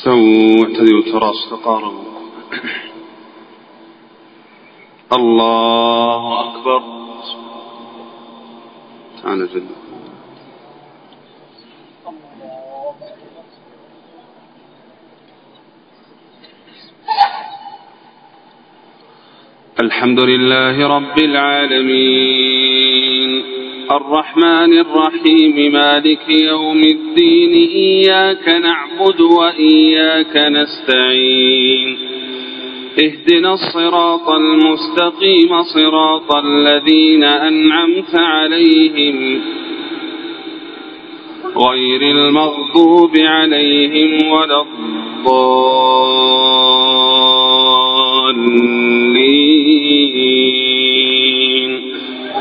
استووا واعتدلوا تراصوا تقاربوا. الله أكبر. تعالى جل. الحمد لله رب العالمين الرحمن الرحيم مالك يوم الدين إياك نعبد وإياك نستعين اهدنا الصراط المستقيم صراط الذين أنعمت عليهم غير المغضوب عليهم ولا الضالين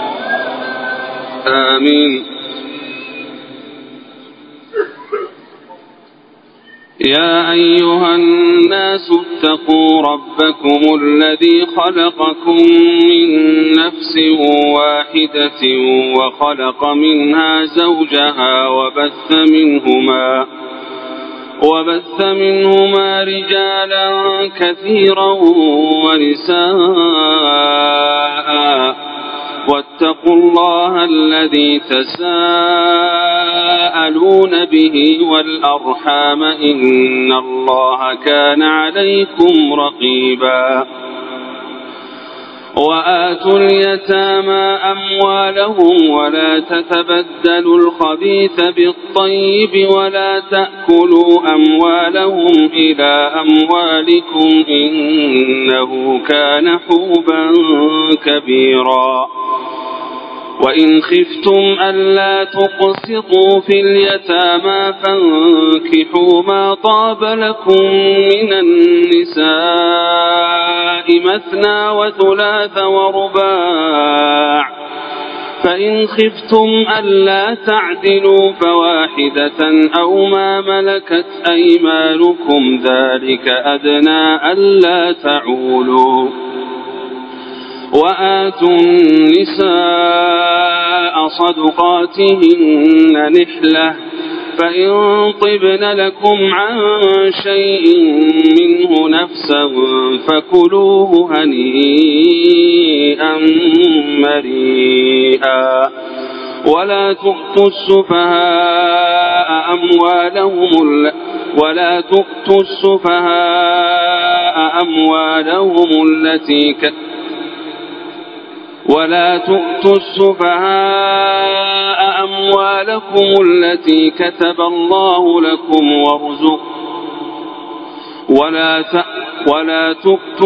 آمين. يا أيها الناس اتقوا ربكم الذي خلقكم من نفس واحدة وخلق منها زوجها وبث منهما رجالا كثيرا ونساء واتقوا الله الذي تساءلون به والأرحام إن الله كان عليكم رقيبا. وآتوا اليتامى أموالهم ولا تتبدلوا الخبيث بالطيب ولا تأكلوا أموالهم إلى أموالكم إنه كان حوبا كبيرا. وإن خفتم ألا تقسطوا في اليتامى فانكحوا ما طاب لكم من النساء مثنى وثلاث ورباع فإن خفتم ألا تعدلوا فواحدة أو ما ملكت أيمانكم ذلك أدنى ألا تعولوا. وآتوا النساء صدقاتهن نحلة فإن طبن لكم عن شيء منه نفسا فكلوه هنيئا مريئا. ولا تؤتوا السفهاء أموالكم التي كتب الله لكم ولا تؤتوا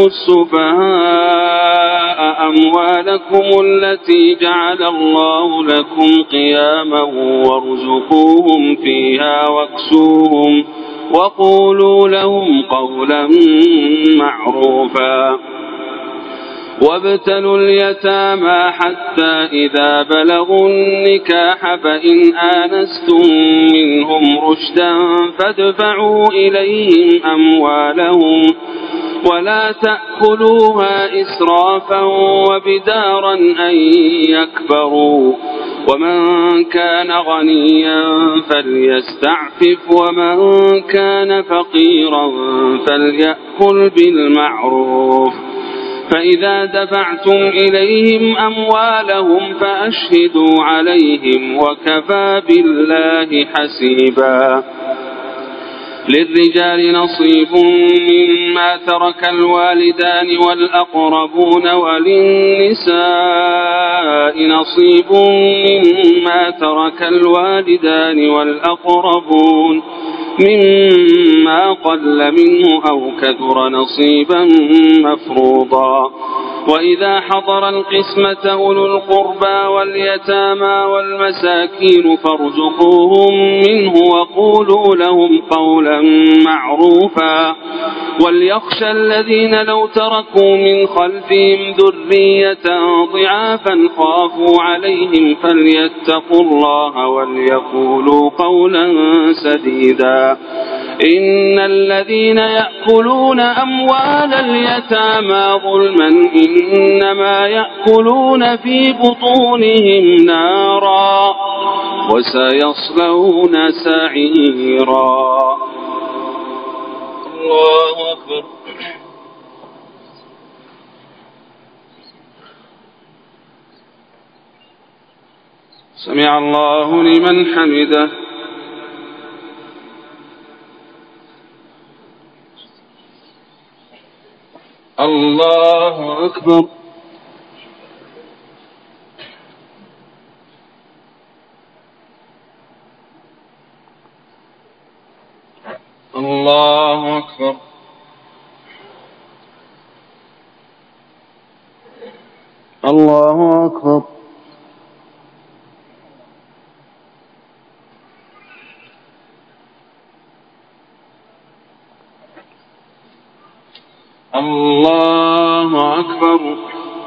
السفهاء أموالكم التي جعل الله لكم قياما وارزقوهم فيها واكسوهم وقولوا لهم قولا معروفا. وابتلوا اليتامى حتى إذا بلغوا النكاح فإن آنستم منهم رشدا فادفعوا إليهم أموالهم ولا تأكلوها إسرافا وبدارا أن يكبروا. ومن كان غنيا فليستعفف ومن كان فقيرا فليأكل بالمعروف. فإذا دفعتم إليهم أموالهم فأشهدوا عليهم وكفى بالله حسيبا. للرجال نصيب مما ترك الوالدان والأقربون وللنساء نصيب مما ترك الوالدان والأقربون مما قل منه أو كثر نصيبا مفروضا. وإذا حضر القسمة أولو القربى واليتامى والمساكين فارزقوهم منه وقولوا لهم قولا معروفا. وليخشى الذين لو تركوا من خلفهم ذرية ضعافا خافوا عليهم فليتقوا الله وليقولوا قولا سديدا. إن الذين يأكلون أموال اليتامى ظلما إنما يأكلون في بطونهم نارا وسيصلون سعيرا. الله أكبر. سمع الله لمن حمده. الله أكبر. الله أكبر. الله أكبر. الله أكبر.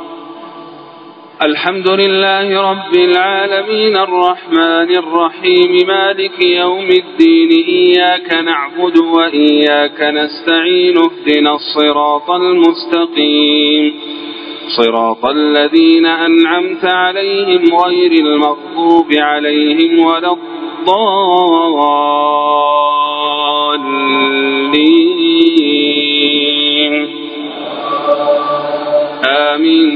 الحمد لله رب العالمين الرحمن الرحيم مالك يوم الدين إياك نعبد وإياك نستعين اهدنا الصراط المستقيم صراط الذين أنعمت عليهم غير المغضوب عليهم ولا الضالين آمين.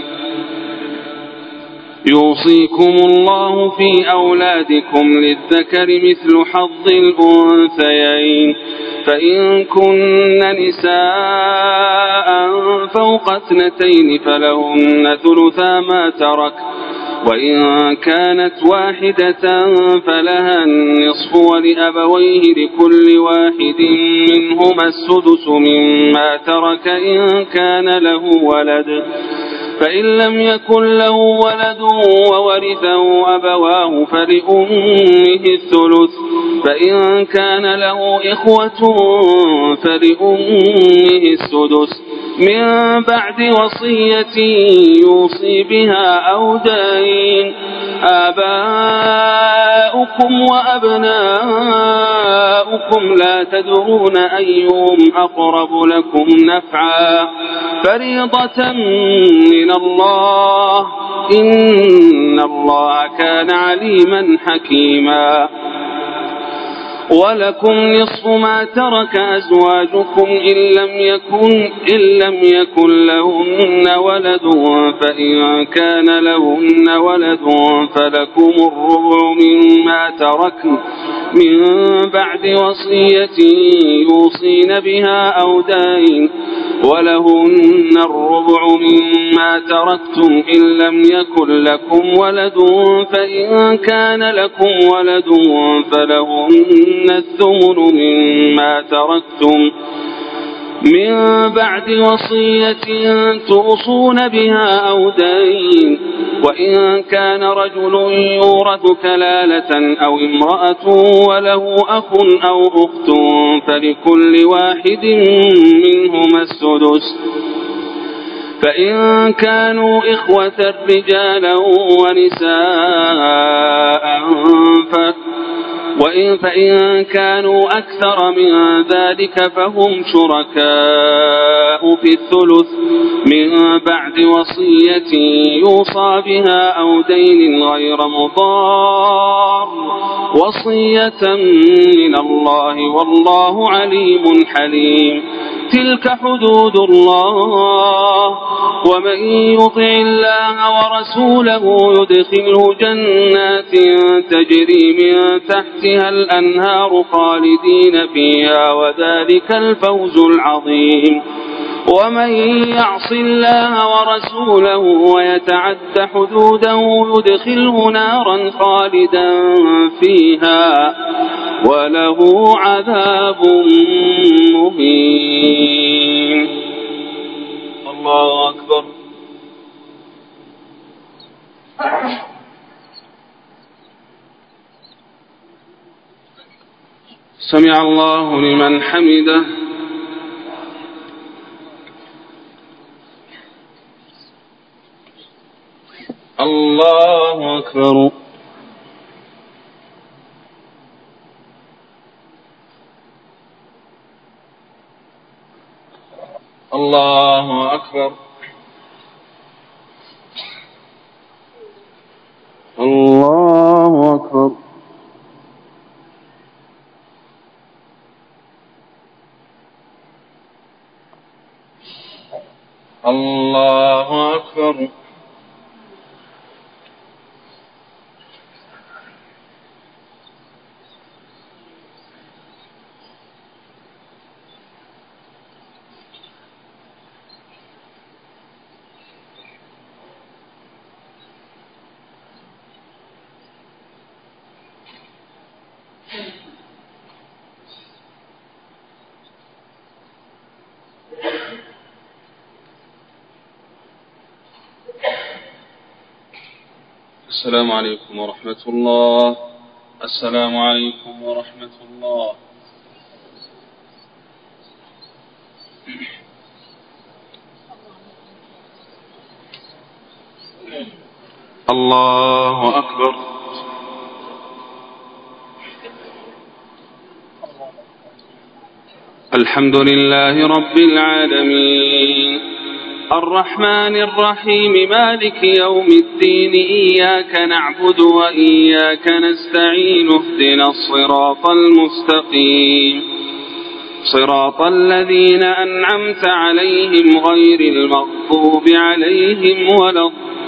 يوصيكم الله في أولادكم للذكر مثل حظ الأنثيين فإن كن نساء فوق 2 فلهن ثلثا ما ترك وإن كانت واحدة فلها النصف ولأبويه لكل واحد منهما السدس مما ترك إن كان له ولد فإن لم يكن له ولد وورثه أبواه فلأمه الثلث فإن كان له إخوة فلأمه السدس من بعد وصية يوصي بها أو دين. آباؤكم وأبناؤكم لا تدرون أيهم أقرب لكم نفعا فريضة من الله إن الله كان عليما حكيما. ولكم نصف ما ترك أزواجكم إن لم يكن لهن ولد فإن كان لهن ولد فلكم الربع مما تركن من بعد وصية يوصين بها أو دين ولهن الربع مما تركتم إن لم يكن لكم ولد فإن كان لكم ولد فلهن الثمن مما تركتم من بعد وصية توصون بها أو دين وإن كان رجل يورث كلالة أو امرأة وله أخ أو أخت فلكل واحد منهما السدس فإن كانوا إخوة رجالا ونساء فإن كانوا أكثر من ذلك فهم شركاء في الثلث من بعد وصية يوصى بها أو دين غير مضار وصية من الله والله عليم حليم. تلك حدود الله ومن يطع الله ورسوله يدخله جنات تجري من تحتها الأنهار خالدين فيها وذلك الفوز العظيم. ومن يعص الله ورسوله ويتعد حدوده يدخله نارا خالدا فيها وله عذاب مهين. الله أكبر. سمع الله لمن حمده. الله أكبر. الله أكبر. الله أكبر. الله أكبر. السلام عليكم ورحمة الله. السلام عليكم ورحمة الله. الله أكبر. الحمد لله رب العالمين الرحمن الرحيم مالك يوم الدين إياك نعبد وإياك نستعين اهدنا الصراط المستقيم صراط الذين أنعمت عليهم غير المغضوب عليهم ولا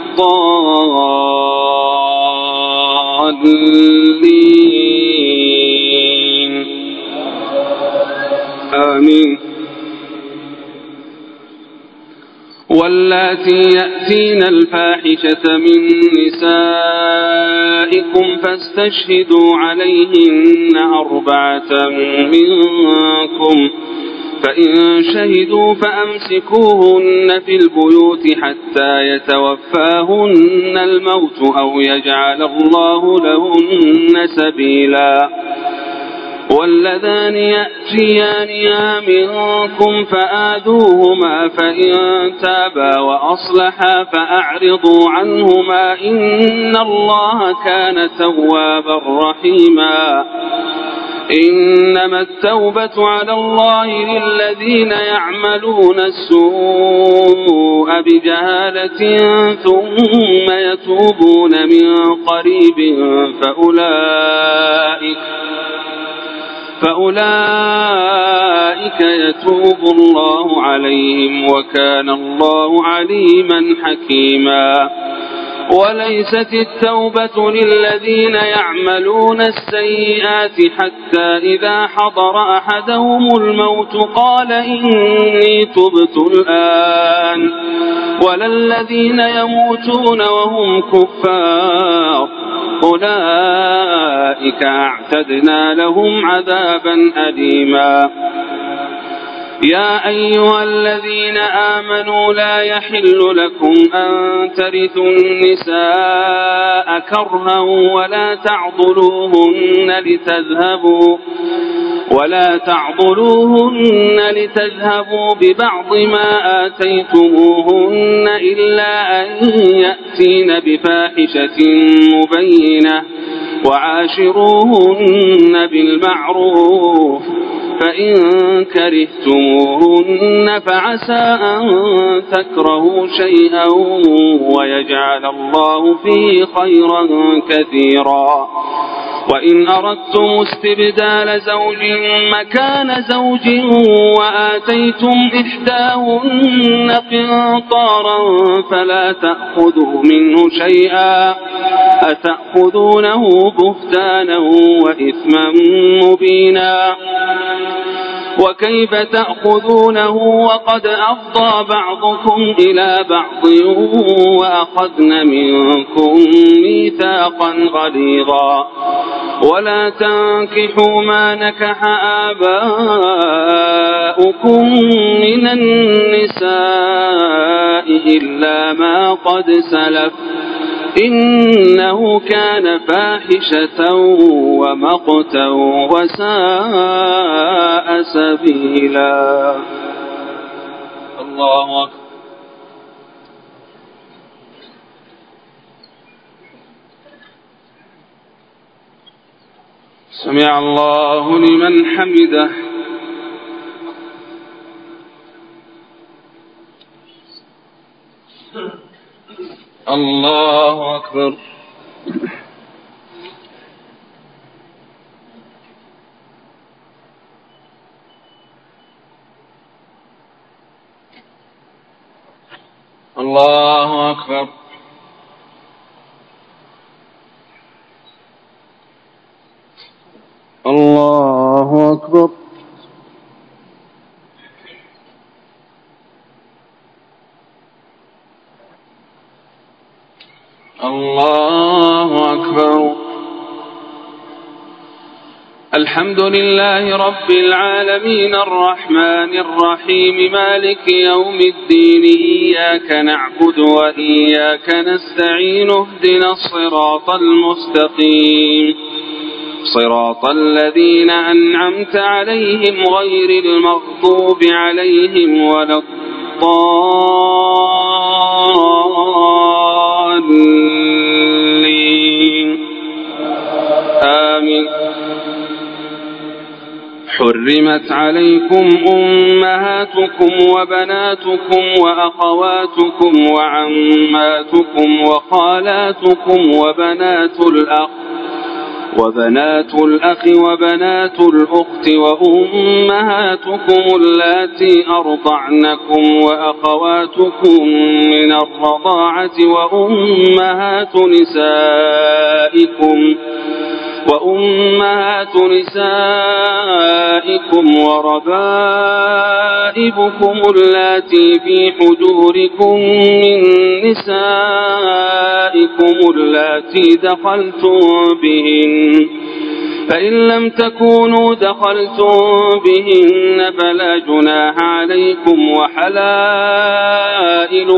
الضالين آمين. واللاتي يأتين الفاحشة من نسائكم فاستشهدوا عليهن 4 منكم فإن شهدوا فأمسكوهن في البيوت حتى يتوفاهن الموت أو يجعل الله لهن سبيلا. واللذان يأتيانها منكم فآذوهما فإن تابا وأصلحا فأعرضوا عنهما إن الله كان توابا رحيما. إنما التوبة على الله للذين يعملون السوء بجهالة ثم يتوبون من قريب فأولئك يتوب الله عليهم وكان الله عليما حكيما. وليست التوبة للذين يعملون السيئات حتى إذا حضر أحدهم الموت قال إني تبت الآن ولا الذين يموتون وهم كفار أولئك أعتدنا لهم عذابا أليما. يا أيها الذين آمنوا لا يحل لكم أن ترثوا النساء كرها ولا تعضلوهن لتذهبوا ببعض ما آتيتموهن إلا أن يأتين بفاحشة مبينة وعاشروهن بالمعروف فإن كرهتموهن فعسى أن تكرهوا شيئا ويجعل الله فيه خيرا كثيرا. وإن أردتم استبدال زوج مكان زوج وآتيتم إحداهن قنطارا فلا تأخذوا منه شيئا أتأخذونه بهتانا وإثما مبينا. وكيف تأخذونه وقد أفضى بعضكم إلى بعض وأخذن منكم ميثاقا غليظا. ولا تنكحوا ما نكح آباؤكم من النساء إلا ما قد سلف إنه كان فاحشة ومقتا وساء سبيلا. الله أكبر. سمع الله لمن حمده. الله أكبر. الله أكبر. الله أكبر. الله أكبر. الحمد لله رب العالمين الرحمن الرحيم مالك يوم الدين إياك نعبد وإياك نستعين اهدنا الصراط المستقيم صراط الذين أنعمت عليهم غير المغضوب عليهم ولا الضالين آمين. حرمت عليكم أمهاتكم وبناتكم وأخواتكم وعماتكم وخالاتكم وبنات الأخ وبنات الأخت وأمهاتكم اللاتي أرضعنكم وأخواتكم من الرضاعة وأمهات نسائكم وربائبكم اللاتي في حجوركم من نسائكم اللاتي دخلتم بهن فإن لم تكونوا دخلتم بهن فلا جناح عليكم وحلائل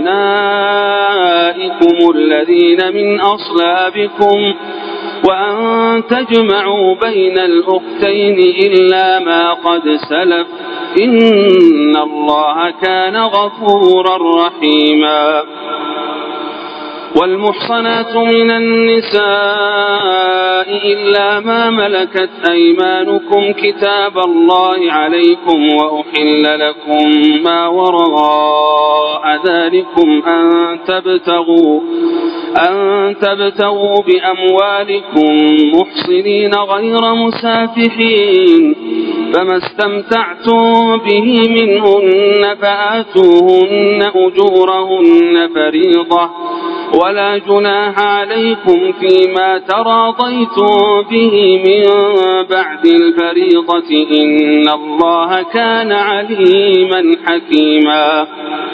أبنائكم الذين من أصلابكم وأن تجمعوا بين الأختين إلا ما قد سلف إن الله كان غفورا رحيما. والمحصنات من النساء إلا ما ملكت أيمانكم كتاب الله عليكم وأحل لكم ما وراء ذلكم أن تبتغوا بأموالكم محصنين غير مسافحين فما استمتعتم به منهن فآتوهن أجورهن فريضة ولا جناح عليكم فيما تراضيتم به من بعد الفريضة إن الله كان عليما حكيما.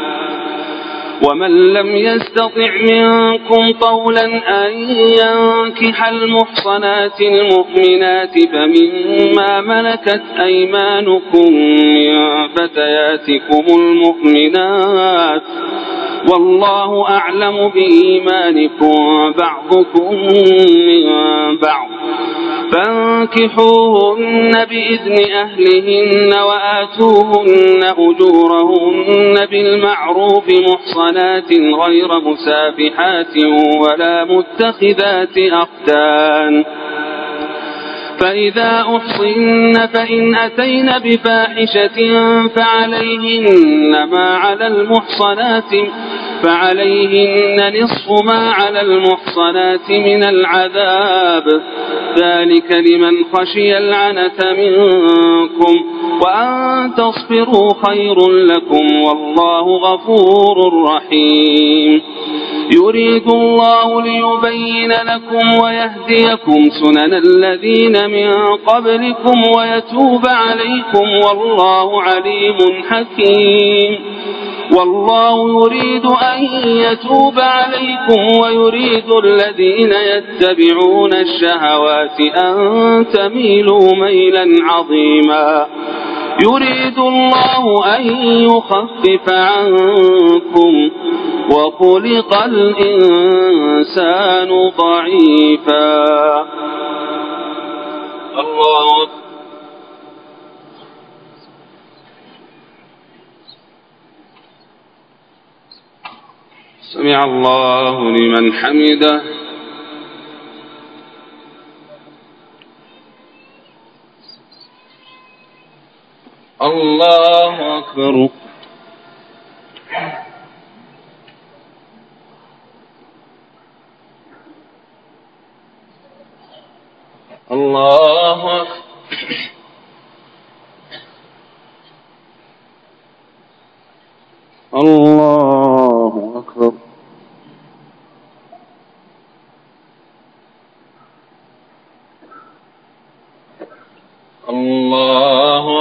ومن لم يستطع منكم طولا أن ينكح المحصنات المؤمنات فمما ملكت أيمانكم من فتياتكم المؤمنات والله أعلم بإيمانكم بعضكم من بعض فانكحوهن بإذن أهلهن وآتوهن أجورهن بالمعروف محصنات غير مسافحات ولا متخذات أخدان فإذا أحصن فإن أتين بفاحشة فعليهن نصف ما على المحصنات من العذاب ذلك لمن خشي العنة منكم وأن تصبروا خير لكم والله غفور رحيم. يريد الله ليبين لكم ويهديكم سنن الذين من قبلكم ويتوب عليكم والله عليم حكيم. والله يريد أن يتوب عليكم ويريد الذين يتبعون الشهوات أن تميلوا ميلا عظيما. يريد الله أن يخفف عنكم وخلق الإنسان ضعيفا. الله سمع الله لمن حمده. الله أكبر. الله أكبر. الله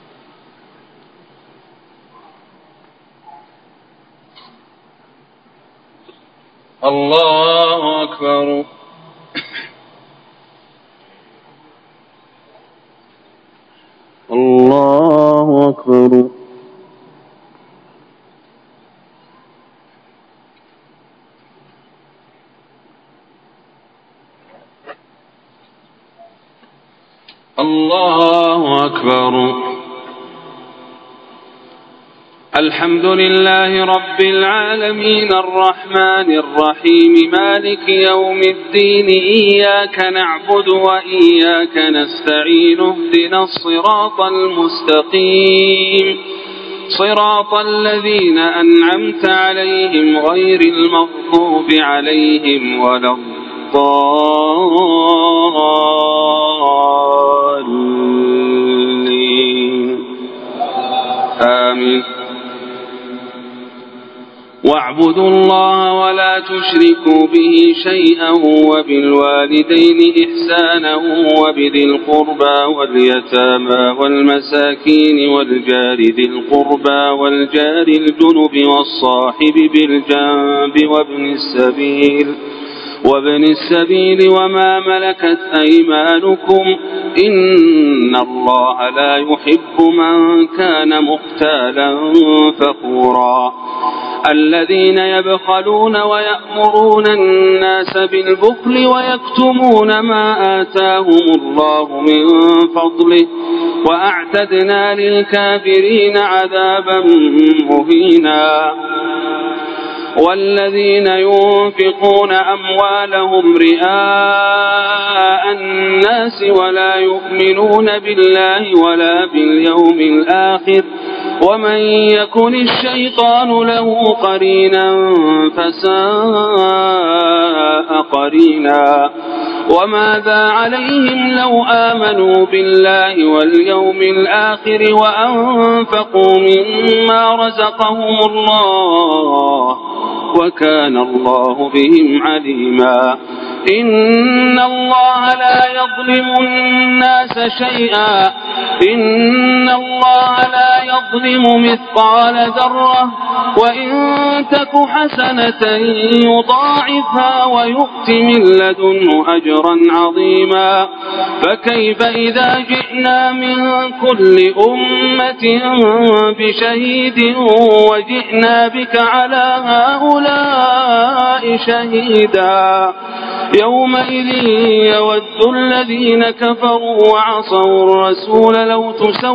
الله أكبر. أكبر. الله أكبر. الحمد لله رب العالمين الرحمن الرحيم مالك يوم الدين إياك نعبد وإياك نستعين اهدنا الصراط المستقيم صراط الذين أنعمت عليهم غير المغضوب عليهم ولا الضالين آمين. واعبدوا الله ولا تشركوا به شيئا وبالوالدين إحسانا وبذي القربى واليتامى والمساكين والجار ذي القربى والجار الجنب والصاحب بالجنب وابن السبيل وما ملكت أيمانكم إن الله لا يحب من كان مختالا فخورا. الذين يبخلون ويأمرون الناس بالبخل ويكتمون ما آتاهم الله من فضله وأعتدنا للكافرين عذابا مهينا. والذين ينفقون أموالهم رئاء الناس ولا يؤمنون بالله ولا باليوم الآخر ومن يكن الشيطان له قرينا فساء قرينا. وماذا عليهم لو آمنوا بالله واليوم الآخر وأنفقوا مما رزقهم الله وكان الله بهم عليما. إن الله لا يظلم الناس شيئا إن الله لا يظلم مثقال ذرة وإن تك حسنة يضاعفها ويؤت من لدنه أجرا عظيما. فكيف إذا جئنا من كل أمة بشهيد وجئنا بك على هؤلاء شهيدا يومئذ يود الذين كفروا وعصوا الرسول لو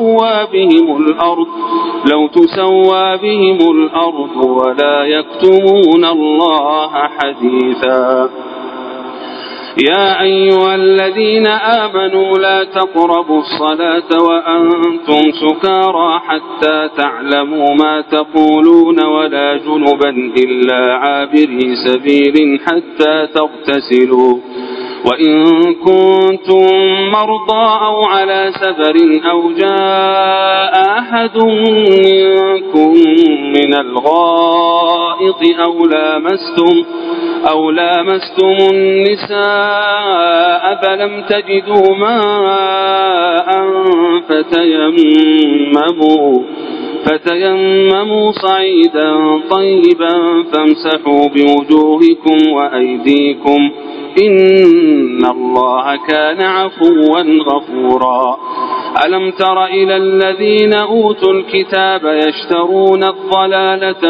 تسوى بهم الأرض ولا يكتمون الله حديثا. يا أيها الذين آمنوا لا تقربوا الصلاة وأنتم سكارى حتى تعلموا ما تقولون ولا جنبا إلا عابري سبيل حتى تغتسلوا وإن كنتم مرضى أو على سفر أو جاء أحد منكم من الغائط أو لامستم النساء فلم تجدوا ماء فتيمموا صعيدا طيبا فامسحوا بوجوهكم وأيديكم إن الله كان عفوا غفورا. ألم تر إلى الذين أوتوا الكتاب يشترون الضلالة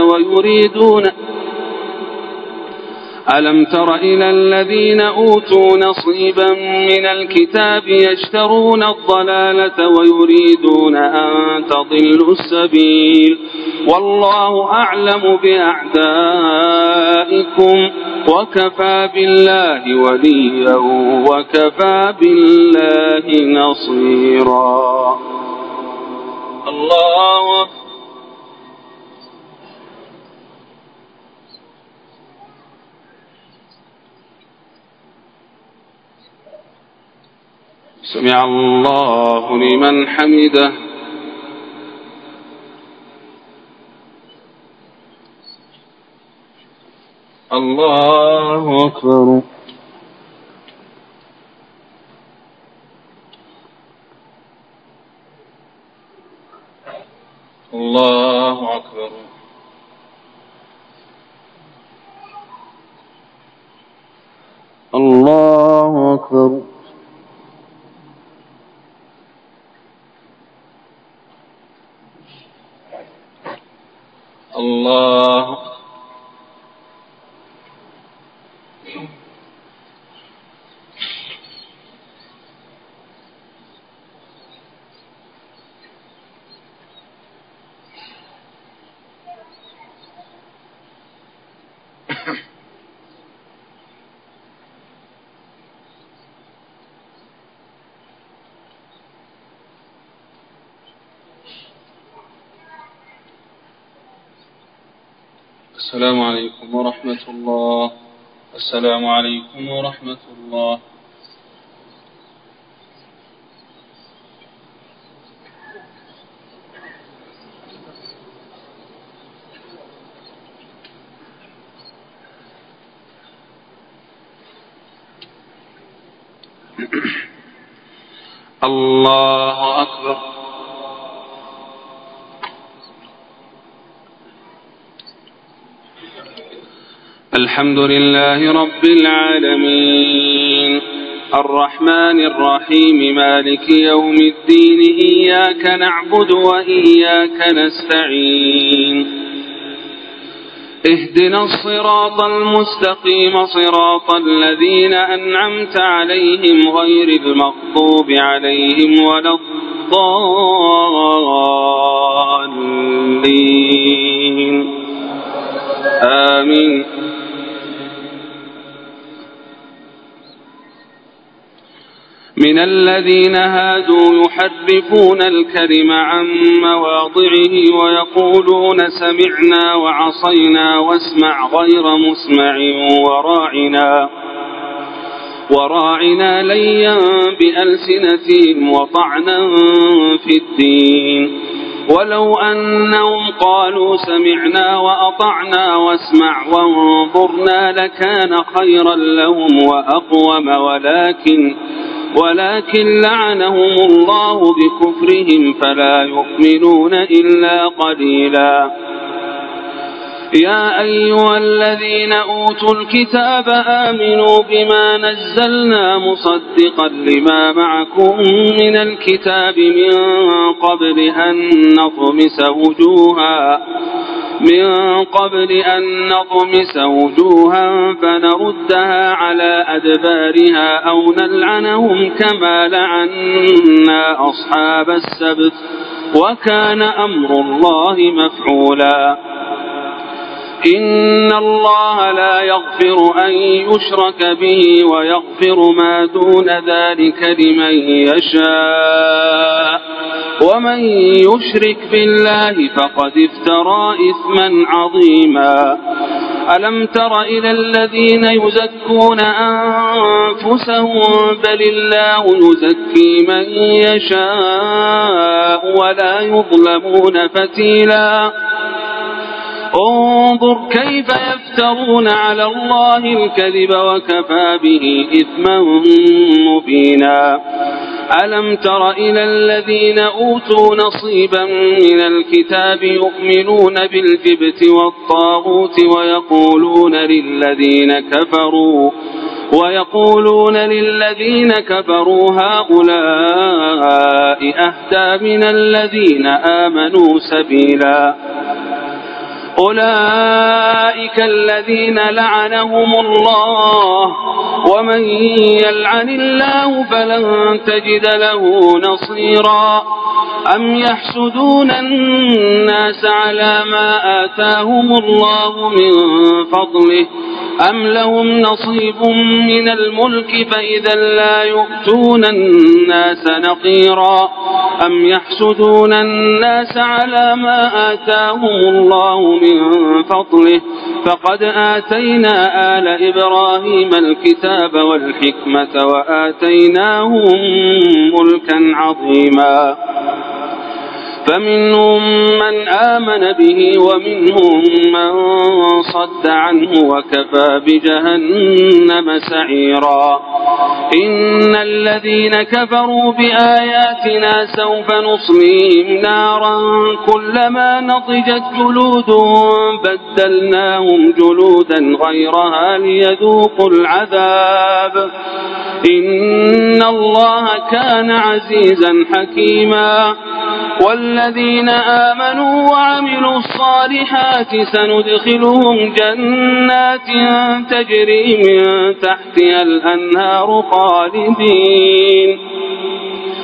ألم تر إلى الذين أوتوا نصيبا من الكتاب يشترون الضلالة ويريدون أن تضلوا السبيل والله أعلم بأعدائكم وكفى بالله وليا وكفى بالله نصيرا. الله سمع الله لمن حمده. الله أكبر. الله أكبر. الله أكبر. السلام عليكم ورحمة الله. السلام عليكم ورحمة الله. الله أكبر. الحمد لله رب العالمين الرحمن الرحيم مالك يوم الدين إياك نعبد وإياك نستعين اهدنا الصراط المستقيم صراط الذين أنعمت عليهم غير المغضوب عليهم ولا الضالين آمين. من الذين هادوا يحرفون الكلم عن مواضعه ويقولون سمعنا وعصينا واسمع غير مسمع وراعنا ليا بألسنتهم وطعنا في الدين ولو أنهم قالوا سمعنا وأطعنا واسمع وانظرنا لكان خيرا لهم وأقوم ولكن لعنهم الله بكفرهم فلا يؤمنون إلا قليلا. يا أيها الذين أوتوا الكتاب آمنوا بما نزلنا مصدقا لما معكم من الكتاب من قبل أن نطمس وجوها فنردها على أدبارها أو نلعنهم كما لعنا أصحاب السبت وكان أمر الله مفعولا. إن الله لا يغفر أن يشرك به ويغفر ما دون ذلك لمن يشاء ومن يشرك بالله فقد افترى إثما عظيما. ألم تر إلى الذين يزكون أنفسهم بل الله يزكي من يشاء ولا يظلمون فتيلا. انظر كيف يفترون على الله الكذب وكفى به إثما مبينا. ألم تر إلى الذين أوتوا نصيبا من الكتاب يؤمنون بالجبت والطاغوت ويقولون للذين كفروا هؤلاء أهدى من الذين آمنوا سبيلا. أولئك الذين لعنهم الله ومن يلعن الله فلن تجد له نصيرا. أم يحسدون الناس على ما آتاهم الله من فضله أم لهم نصيب من الملك فإذا لا يؤتون الناس نقيرا. أم يحسدون الناس على ما آتاهم الله من فضله فقد آتينا آل إبراهيم الكتاب والحكمة وآتيناهم ملكا عظيما. فمنهم من آمن به ومنهم من صد عنه وكفى بجهنم سعيرا. إن الذين كفروا بآياتنا سوف نصليهم نارا كلما نضجت جلودهم بدلناهم جلودا غيرها ليذوقوا العذاب إن الله كان عزيزا حكيما. والذين آمنوا وعملوا الصالحات سندخلهم جنات تجري من تحتها الأنهار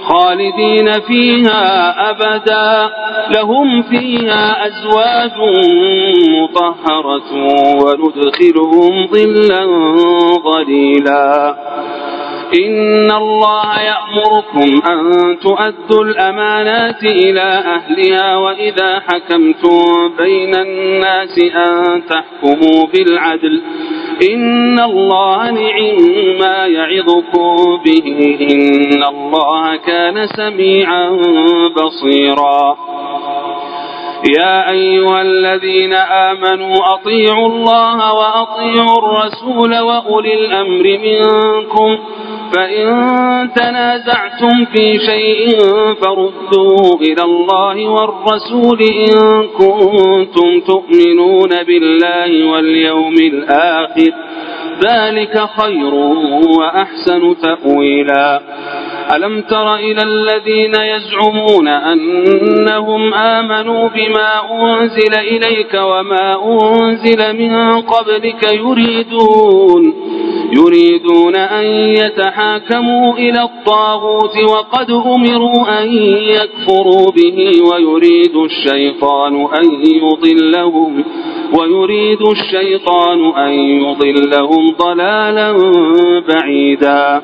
خالدين فيها أبدا لهم فيها أزواج مطهرة وندخلهم ظلا ظليلا إن الله يأمركم أن تؤدوا الأمانات إلى أهلها وإذا حكمتم بين الناس أن تحكموا بالعدل إن الله نعم يعظكم به إن الله كان سميعا بصيرا يا أيها الذين آمنوا أطيعوا الله وأطيعوا الرسول وأولي الأمر منكم فإن تنازعتم في شيء فردوه إلى الله والرسول إن كنتم تؤمنون بالله واليوم الآخر ذلك خير وأحسن تأويلا ألم تر إلى الذين يزعمون أنهم آمنوا بما أنزل إليك وما أنزل من قبلك يريدون أن يتحاكموا إلى الطاغوت وقد أمروا أن يكفروا به ويريد الشيطان أن يضلهم ضلالا بعيدا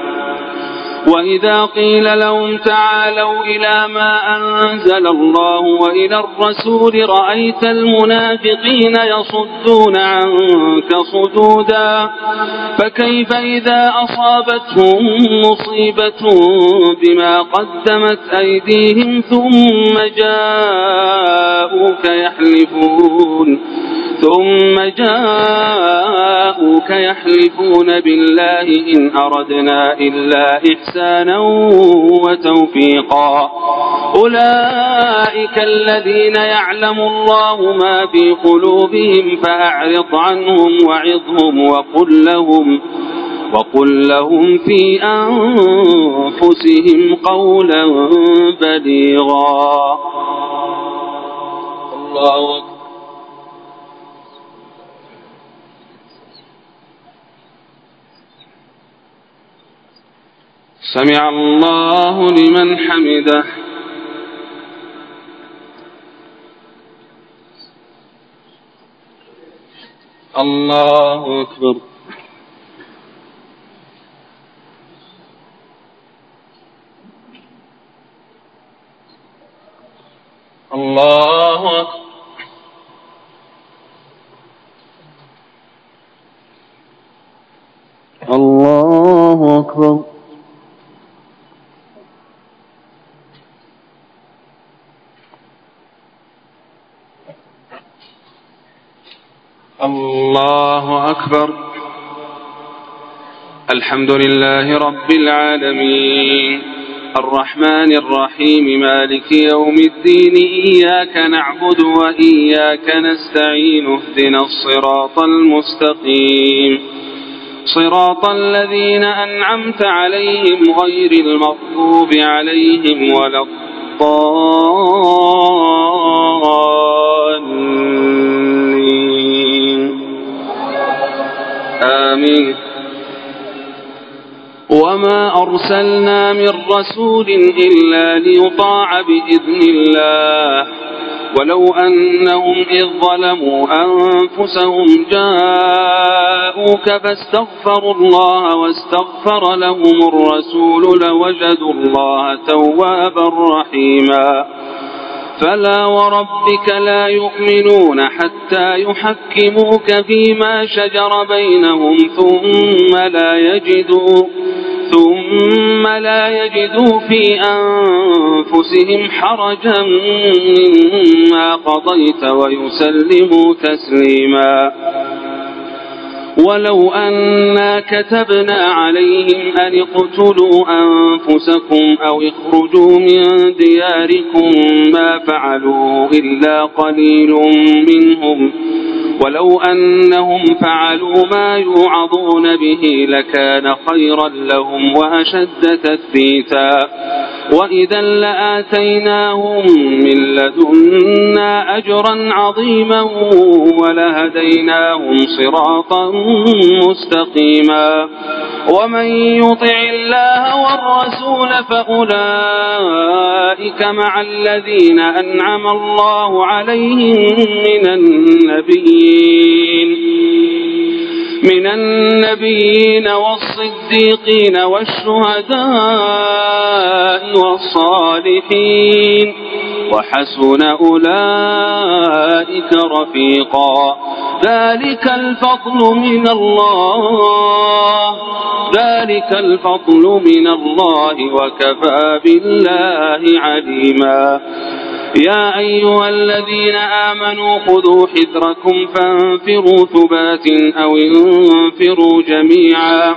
وإذا قيل لهم تعالوا إلى ما أنزل الله وإلى الرسول رأيت المنافقين يصدون عنك صدودا فكيف إذا أصابتهم مصيبة بما قدمت أيديهم ثم جاءوك يحلفون بالله إن أردنا إلا إحسانا وتوفيقا أولئك الذين يعلم الله ما في قلوبهم فأعرض عنهم وعظهم وقل لهم في أنفسهم قولا بليغا الله أكبر سمع الله لمن حمده الله أكبر الله أكبر الله أكبر الله أكبر الحمد لله رب العالمين الرحمن الرحيم مالك يوم الدين إياك نعبد وإياك نستعين اهدنا الصراط المستقيم صراط الذين أنعمت عليهم غير المغضوب عليهم ولا الضالين آمين وما أرسلنا من رسول إلا ليطاع بإذن الله ولو أنهم إذ ظلموا أنفسهم جاءوك فاستغفروا الله واستغفر لهم الرسول لوجدوا الله توابا رحيما فلا وربك لا يؤمنون حتى يحكموك فيما شجر بينهم ثم لا يجدوا في أنفسهم حرجا مما قضيت ويسلموا تسليما ولو أنا كتبنا عليهم أن اقتلوا أنفسكم أو اخرجوا من دياركم ما فعلوا إلا قليل منهم ولو أنهم فعلوا ما يوعظون به لكان خيرا لهم وأشد تثبيتا وإذا لآتيناهم من لدنا أجرا عظيما ولهديناهم صراطا مستقيما ومن يطع الله والرسول فأولئك مع الذين أنعم الله عليهم من النبيين والصديقين والشهداء والصالحين وحسن أولئك رفيقا ذلك الفضل من الله وكفى بالله عليما يا أيها الذين آمنوا خذوا حذركم فانفروا ثبات أو انفروا جميعا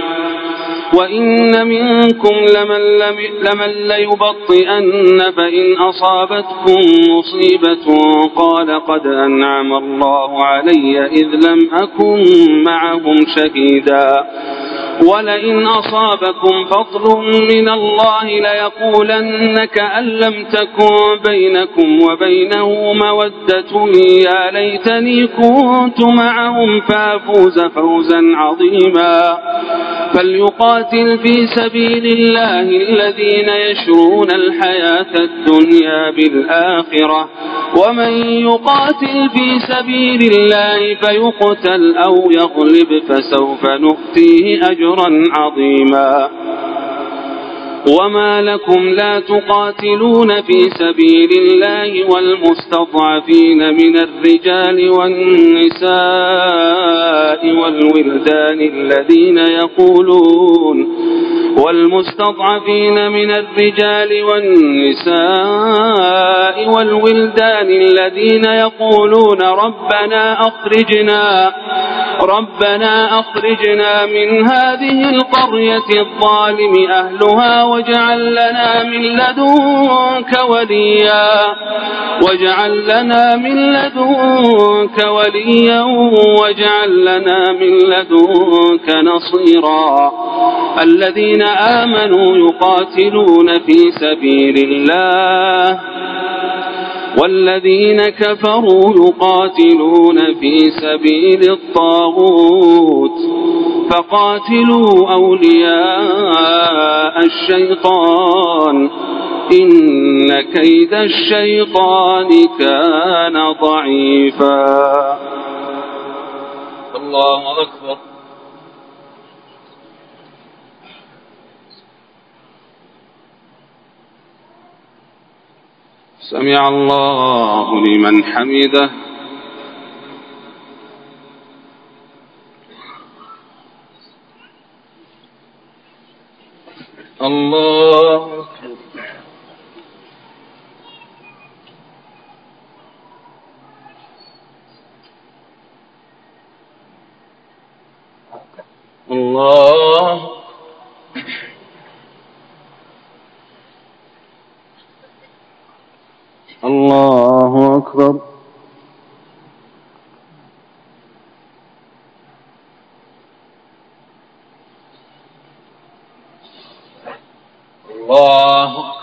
وإن منكم لمن ليبطئن فإن أصابتكم مصيبة قال قد أنعم الله علي إذ لم أكن معهم شهيدا ولئن أصابكم فضل من الله ليقولن كأن لم تكن بينكم وبينه مودة يا ليتني كنت معهم فأفوز فوزا عظيما فليقاتل في سبيل الله الذين يشرون الحياة الدنيا بالآخرة ومن يقاتل في سبيل الله فيقتل أو يغلب فسوف نؤتيه أجرا عظيما وما لكم لا تقاتلون في سبيل الله والمستضعفين من الرجال والنساء والولدان الذين يقولون ربنا أخرجنا من هذه القرية الظالم أهلها واجعل لنا من لدنك وليا واجعل لنا من لدنك نصيرا الذين آمنوا يقاتلون في سبيل الله والذين كفروا يقاتلون في سبيل الطاغوت فقاتلوا أولياء الشيطان إن كيد الشيطان كان ضعيفا. الله أكبر. سمع الله لمن حمده. الله أكبر. الله الله أكبر. الله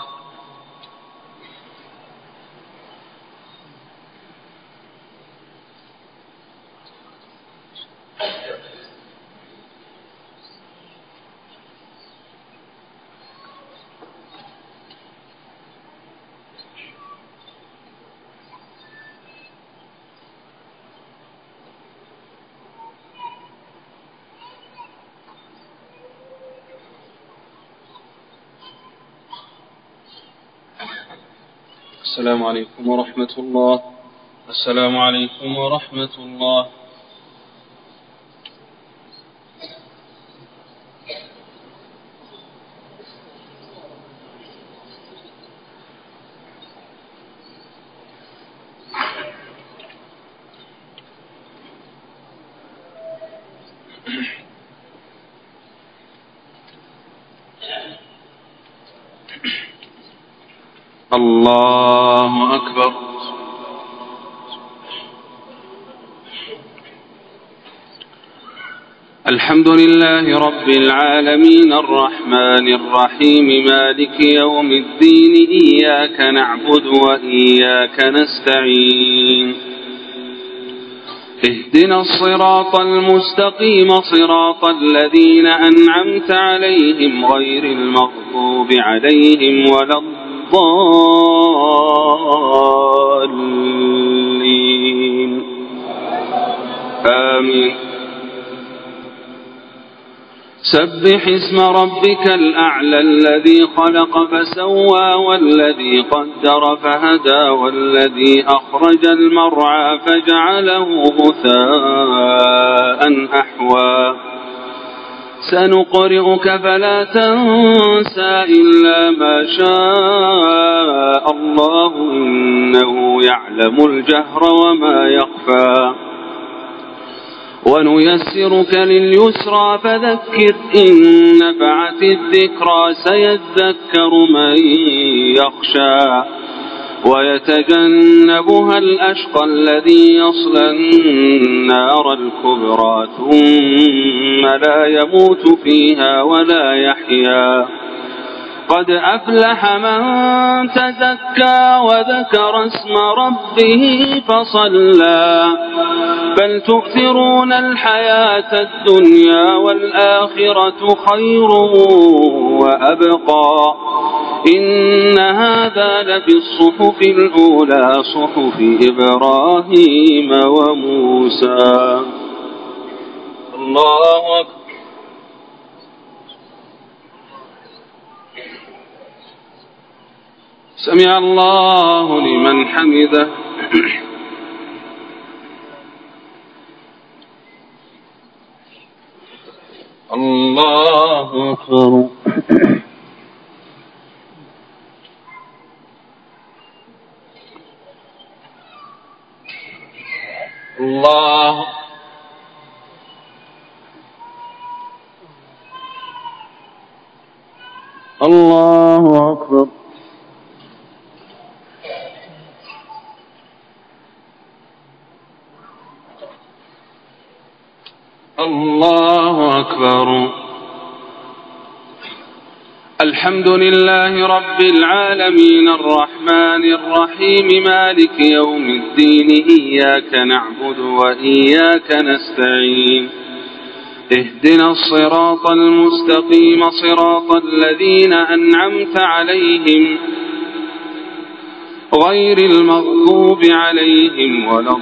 السلام عليكم ورحمة الله. السلام عليكم ورحمة الله. الله أكبر. الحمد لله رب العالمين الرحمن الرحيم مالك يوم الدين إياك نعبد وإياك نستعين اهدنا الصراط المستقيم صراط الذين أنعمت عليهم غير المغضوب عليهم ولا الضالين آمين. سبح اسم ربك الأعلى الذي خلق فسوى والذي قدر فهدى والذي أخرج المرعى فجعله غثاء أحوى سنقرئك فلا تنسى إلا ما شاء الله إنه يعلم الجهر وما يخفى ونيسرك لليسرى فذكر إن نفعت الذكرى سيذكر من يخشى ويتجنبها الأشقى الذي يصلى النار الكبرى ثم لا يموت فيها ولا يحيا قد أفلح من تزكى وذكر اسم ربه فصلى بل تؤثرون الحياة الدنيا والآخرة خير وأبقى إن هذا لفي الصحف الأولى صحف إبراهيم وموسى. الله أكبر. سمع الله لمن حمده. الله أكبر. الله الله أكبر. الله أكبر. الحمد لله رب العالمين الرحمن الرحيم مالك يوم الدين إياك نعبد وإياك نستعين اهدنا الصراط المستقيم صراط الذين أنعمت عليهم غير المغضوب عليهم ولا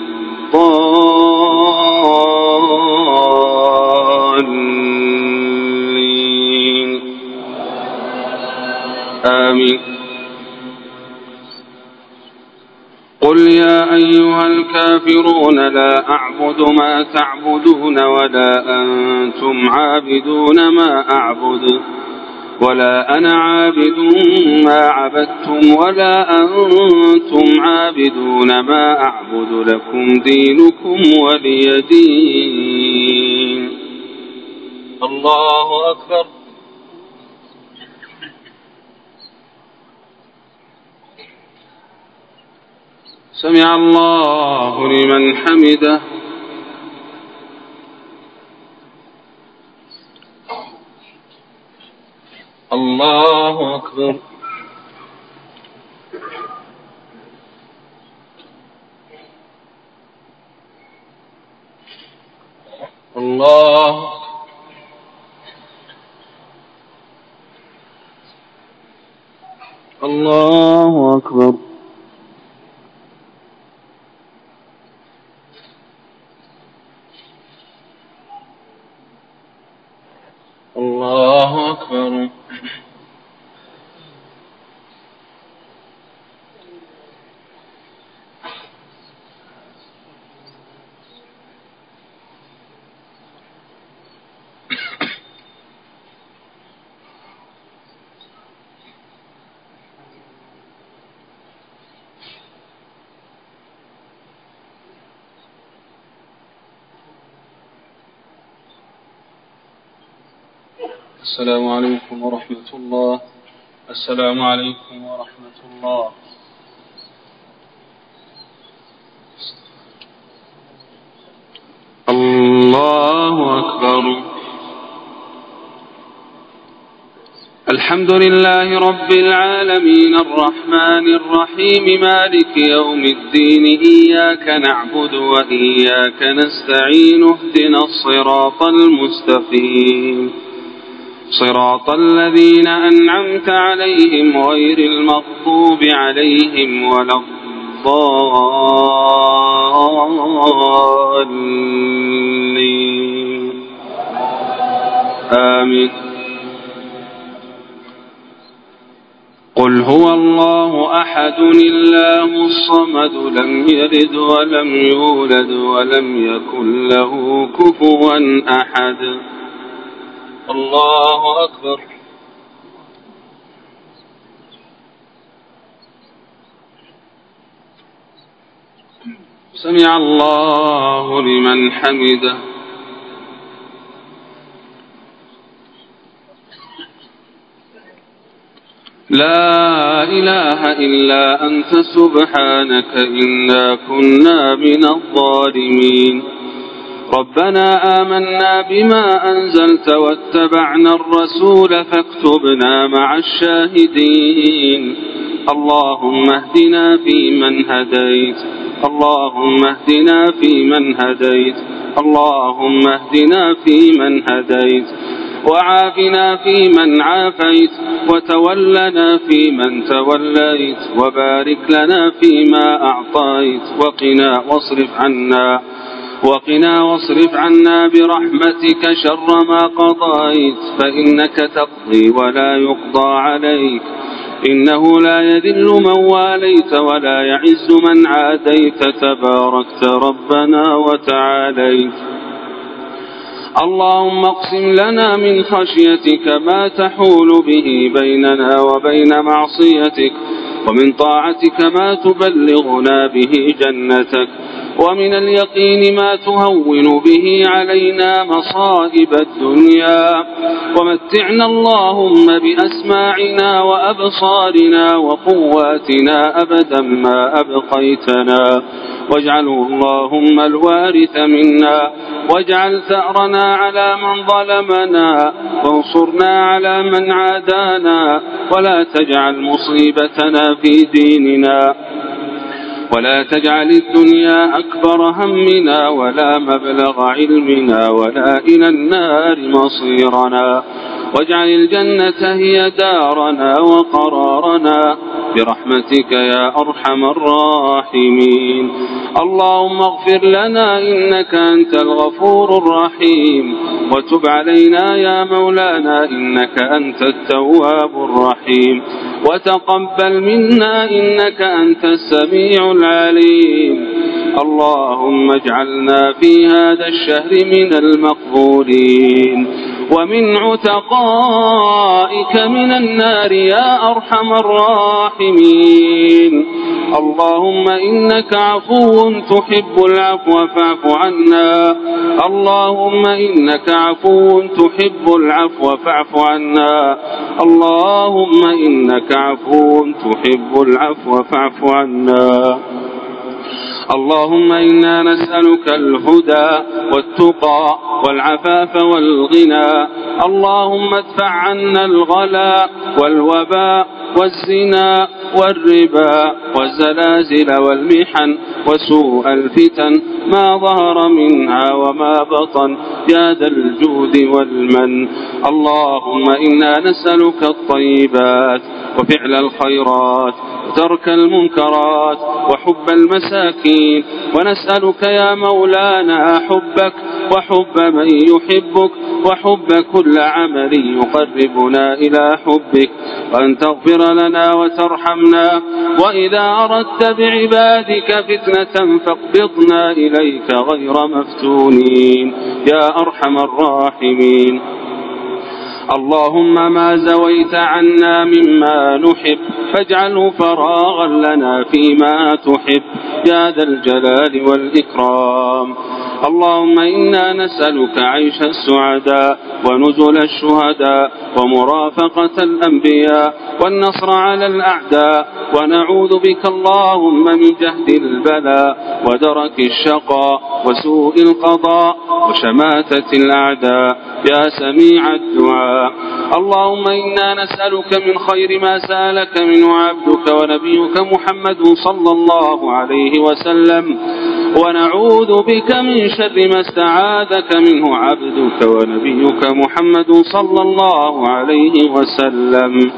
الضالين آمين. قل يا أيها الكافرون لا أعبد ما تعبدون ولا أنتم عابدون ما أعبد ولا أنا عابد ما عبدتم ولا أنتم عابدون ما أعبد لكم دينكم ولي دين. الله أكبر. سمع الله لمن حمده. الله أكبر. الله الله أكبر. الله أكبر. السلام عليكم ورحمة الله. السلام عليكم ورحمة الله. الله أكبر. الحمد لله رب العالمين الرحمن الرحيم مالك يوم الدين إياك نعبد وإياك نستعين اهدنا الصراط المستقيم صراط الذين أنعمت عليهم غير المغضوب عليهم ولا الضالين آمين. قل هو الله أحد الله الصمد لم يلد ولم يولد ولم يكن له كفوا أحد. الله أكبر. سمع الله لمن حمده. لا إله إلا أنت سبحانك إنا كنا من الظالمين. ربنا آمنا بما أنزلت واتبعنا الرسول فاكتبنا مع الشاهدين. اللهم اهدنا فيمن هديت اللهم اهدنا فيمن هديت اللهم اهدنا فيمن هديت وعافنا فيمن عافيت وتولنا فيمن توليت وبارك لنا فيما أعطيت وقنا واصرف عنا برحمتك شر ما قضيت فإنك تقضي ولا يقضى عليك إنه لا يذل من واليت ولا يعز من عاديت تباركت ربنا وتعاليت. اللهم اقسم لنا من خشيتك ما تحول به بيننا وبين معصيتك ومن طاعتك ما تبلغنا به جنتك ومن اليقين ما تهون به علينا مصائب الدنيا ومتعنا اللهم بأسماعنا وأبصارنا وقواتنا أبدا ما أبقيتنا واجعله اللهم الوارث منا واجعل ثأرنا على من ظلمنا وانصرنا على من عادانا ولا تجعل مصيبتنا في ديننا ولا تجعل الدنيا أكبر همنا ولا مبلغ علمنا ولا إلى النار مصيرنا واجعل الجنة هي دارنا وقرارنا برحمتك يا أرحم الراحمين. اللهم اغفر لنا إنك أنت الغفور الرحيم وتب علينا يا مولانا إنك أنت التواب الرحيم وتقبل منا إنك أنت السميع العليم. اللهم اجعلنا في هذا الشهر من المقبولين ومن عتقائك من النار يا أرحم الراحمين. اللهم إنك عفو تحب العفو فاعف عنا اللهم إنك عفو تحب العفو فاعف عنا اللهم إنك عفو تحب العفو فاعف عنا. اللهم إنا نسألك الهدى والتقى والعفاف والغنى. اللهم ادفع عنا الغلا والوباء والزنا والربا والزلازل والمحن وسوء الفتن ما ظهر منها وما بطن يا ذا الجود والمن. اللهم إنا نسألك الطيبات وفعل الخيرات وترك المنكرات وحب المساكين ونسألك يا مولانا حبك وحب من يحبك وحب كل عمل يقربنا إلى حبك وأن تغفر لنا وترحمنا وإذا أردت بعبادك فتنة فاقبضنا إليك غير مفتونين يا أرحم الراحمين. اللهم ما زويت عنا مما نحب فاجعله فراغا لنا فيما تحب يا ذا الجلال والإكرام. اللهم إنا نسألك عيش السعداء ونزل الشهداء ومرافقة الأنبياء والنصر على الأعداء ونعوذ بك اللهم من جهد البلاء ودرك الشقاء وسوء القضاء وشماتة الأعداء يا سميع الدعاء. اللهم إنا نسألك من خير ما سألك منه عبدك ونبيك محمد صلى الله عليه وسلم، ونعوذ بك من شر ما استعاذك منه عبدك ونبيك محمد صلى الله عليه وسلم.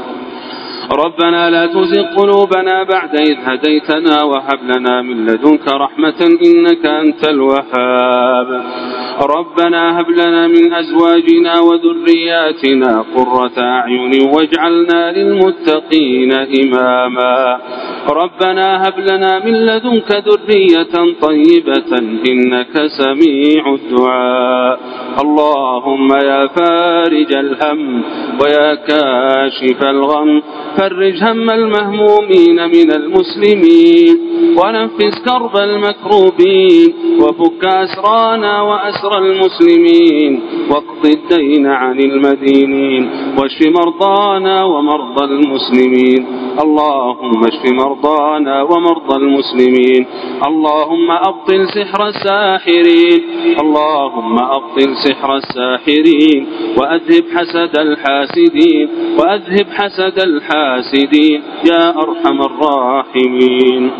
ربنا لا تزغ قلوبنا بعد إذ هديتنا وهب لنا من لدنك رحمة إنك أنت الوهاب. ربنا هب لنا من أزواجنا وذرياتنا قرة أعين واجعلنا للمتقين إماما. ربنا هب لنا من لدنك ذرية طيبة إنك سميع الدعاء. اللهم يا فارج الهم ويا كاشف الغم فرج هم المهمومين من المسلمين ونفس كرب المكروبين وفك أسرانا وأسر المسلمين واقض الدين عن المدينين واشف مرضانا ومرضى المسلمين. اللهم اشف مرضانا ومرضى المسلمين. اللهم أبطل سحر الساحرين. اللهم أبطل سحر الساحرين وأذهب حسد الحاسدين وأذهب حسد الحاسدين يا أرحم الراحمين.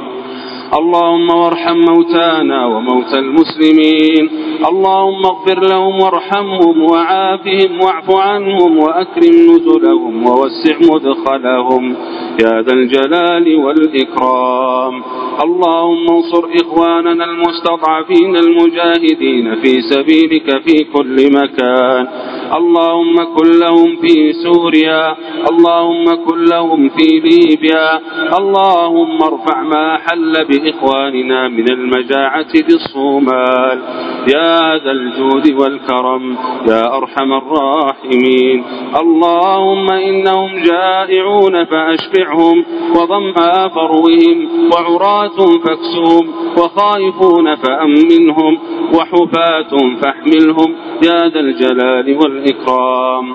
اللهم وارحم موتانا وموتى المسلمين. اللهم اغفر لهم وارحمهم وعافهم واعف عنهم وأكرم نزلهم ووسع مدخلهم يا ذا الجلال والإكرام. اللهم انصر إخواننا المستضعفين المجاهدين في سبيلك في كل مكان. اللهم كن لهم في سوريا. اللهم كن لهم في ليبيا. اللهم ارفع ما حل بإخواننا من المجاعة بالصومال يا ذا الجود والكرم يا أرحم الراحمين. اللهم إنهم جائعون فأشبعهم وظمآ فروهم وعراة فاكسوهم وخائفون فأمنهم وحفاة فاحملهم يا ذا الجلال والإكرام.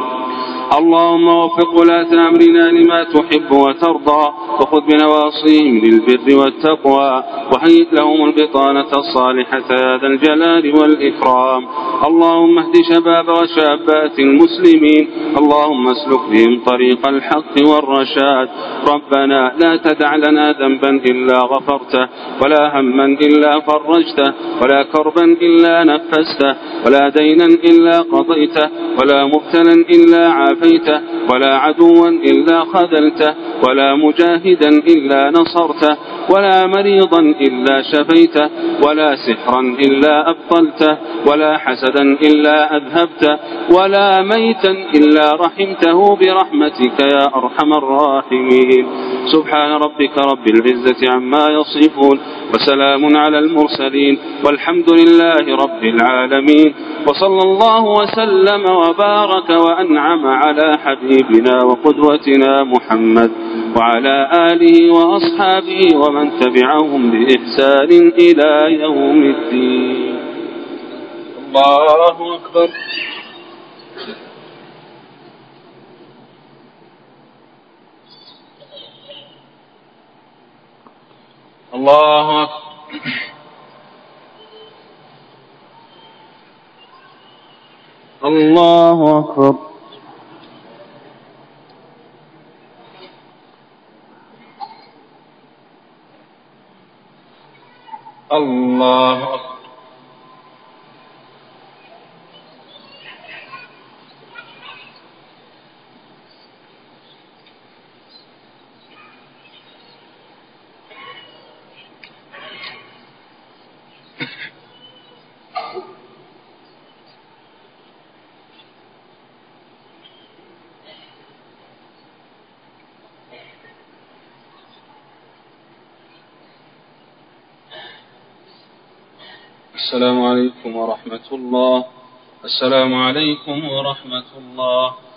اللهم وفق ولاة أمرنا لما تحب وترضى وخذ بنواصيهم للبر والتقوى وهيئ لهم البطانة الصالحة يا ذا الجلال والإكرام. اللهم اهد شباب وشابات المسلمين. اللهم اسلك بهم طريق الحق والرشاد. ربنا لا تدع لنا ذنبا إلا غفرته ولا هما إلا فرجته ولا كربا إلا نفسته ولا دينا إلا قضيته ولا مبتلا إلا عافيته ولا عدوا إلا خذلته ولا مجاهدا إلا نصرته ولا مريضا إلا شفيته ولا سحرا إلا أبطلته ولا حسدا إلا أذهبته ولا ميتا إلا رحمته برحمتك يا أرحم الراحمين. سبحان ربك رب العزة عما يصفون وسلام على المرسلين والحمد لله رب العالمين. وصلى الله وسلم وبارك وأنعم على حبيبنا وقدوتنا محمد وعلى آله وأصحابه ومن تبعهم بإحسان إلى يوم الدين. الله أكبر. الله أكبر. الله أكبر. الله أكبر. السلام عليكم ورحمة الله. السلام عليكم ورحمة الله.